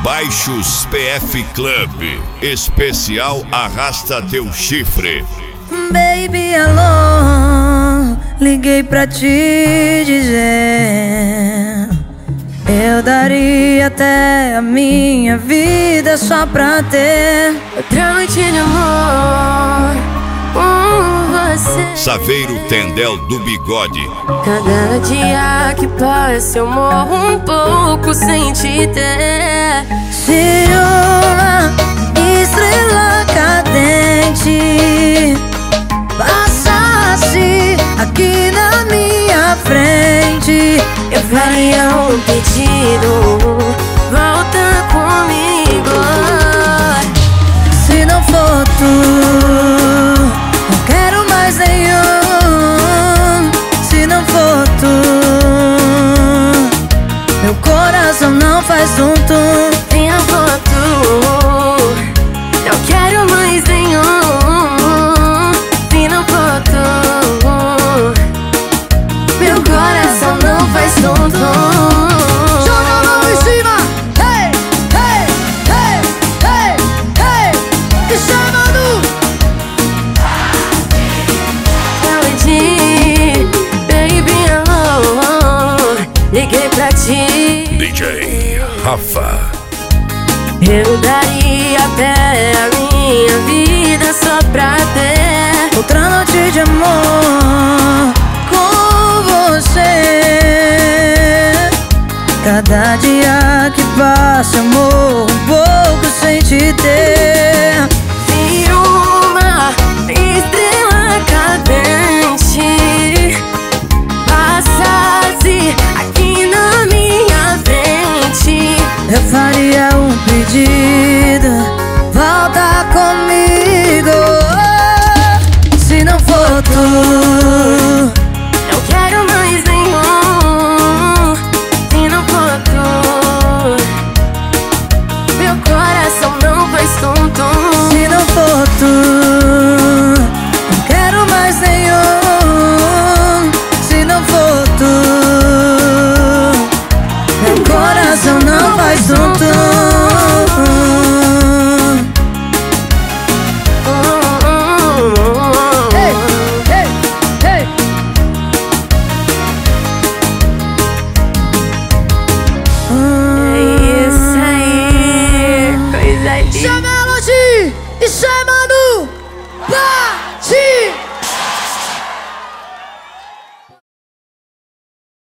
Baixos PF Club, especial Arrasta Teu Chifre. Baby, alô, liguei pra te dizer, eu daria até a minha vida só pra ter outra noite de amor com você. Saveiro Tendel do Bigode. Cada dia que passa eu morro um pouco sem te ter. Se uma estrela cadente passasse aqui na minha frente, eu faria um pedido, volta comigo. Se não for tu, não quero mais nenhum. Se não for tu, meu coração não faz tum-tum. Se não for tu, não quero mais nenhum. Se não for tu, meu coração não faz tum-tum. Joga a mão em cima, hey, hey, hey, hey, hey, e chama no Melody, baby, alô, liguei pra ti. DJ Rafa. Eu daria até a minha vida só pra ter outra noite de amor com você. Cada dia que passa eu morro um pouco sem te ter. Se uma estrela cadente passasse aqui na minha frente, Eu faria um pedido, volta comigo. Se não for tu, não quero mais nenhum. Se não for tu, meu coração não faz tum-tum. se não for tu, não quero mais nenhum. Se não for tu, meu coração não faz tum-tum. Hey, hey, hey. É isso aí, coisa linda. Chama a Melody e chama